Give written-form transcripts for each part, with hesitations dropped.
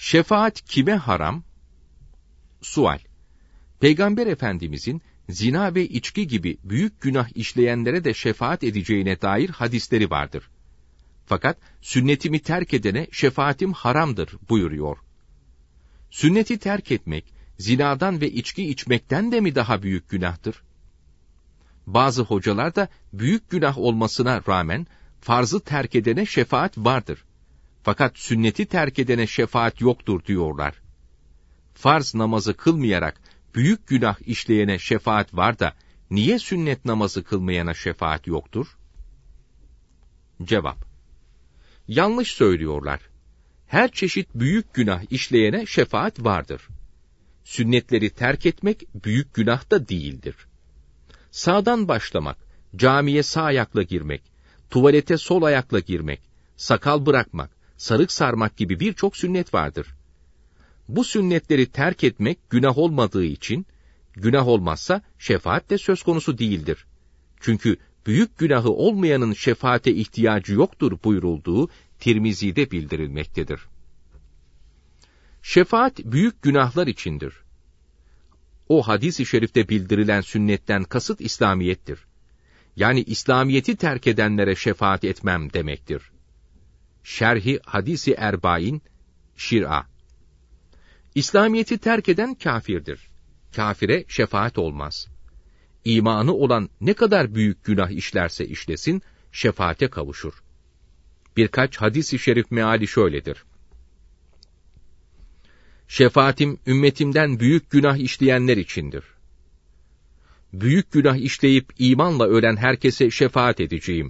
Şefaat kime haram? Sual. Peygamber Efendimizin zina ve içki gibi büyük günah işleyenlere de şefaat edeceğine dair hadisleri vardır. Fakat sünnetimi terk edene şefaatim haramdır buyuruyor. Sünneti terk etmek, zinadan ve içki içmekten de mi daha büyük günahtır? Bazı hocalar da büyük günah olmasına rağmen farzı terk edene şefaat vardır. Fakat sünneti terk edene şefaat yoktur diyorlar. Farz namazı kılmayarak büyük günah işleyene şefaat var da niye sünnet namazı kılmayana şefaat yoktur? Cevap. Yanlış söylüyorlar. Her çeşit büyük günah işleyene şefaat vardır. Sünnetleri terk etmek büyük günah da değildir. Sağdan başlamak, camiye sağ ayakla girmek, tuvalete sol ayakla girmek, sakal bırakmak, sarık sarmak gibi birçok sünnet vardır. Bu sünnetleri terk etmek günah olmadığı için, günah olmazsa şefaat de söz konusu değildir. Çünkü büyük günahı olmayanın şefaate ihtiyacı yoktur buyurulduğu Tirmizi'de bildirilmektedir. Şefaat büyük günahlar içindir. O hadis-i şerifte bildirilen sünnetten kasıt İslamiyettir. Yani İslamiyeti terk edenlere şefaat etmem demektir. Şerhi Hadis-i Erbain, Şir'a. İslamiyeti terk eden kâfirdir. Kâfire şefaat olmaz. İmanı olan ne kadar büyük günah işlerse işlesin, şefaate kavuşur. Birkaç hadis-i şerif meali şöyledir. Şefaatim ümmetimden büyük günah işleyenler içindir. Büyük günah işleyip imanla ölen herkese şefaat edeceğim.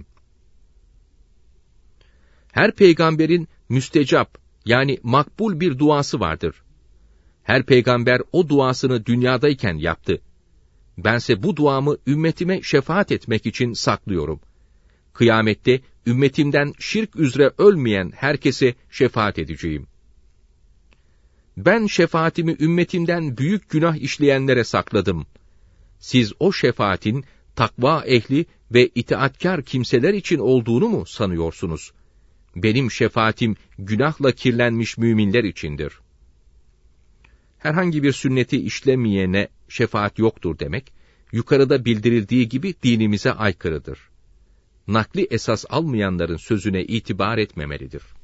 Her peygamberin müstecap yani makbul bir duası vardır. Her peygamber o duasını dünyadayken yaptı. Bense bu duamı ümmetime şefaat etmek için saklıyorum. Kıyamette ümmetimden şirk üzere ölmeyen herkese şefaat edeceğim. Ben şefaatimi ümmetimden büyük günah işleyenlere sakladım. Siz o şefaatin takva ehli ve itaatkar kimseler için olduğunu mu sanıyorsunuz? Benim şefaatim günahla kirlenmiş müminler içindir. Herhangi bir sünneti işlemeyene şefaat yoktur demek, yukarıda bildirildiği gibi dinimize aykırıdır. Nakli esas almayanların sözüne itibar etmemelidir.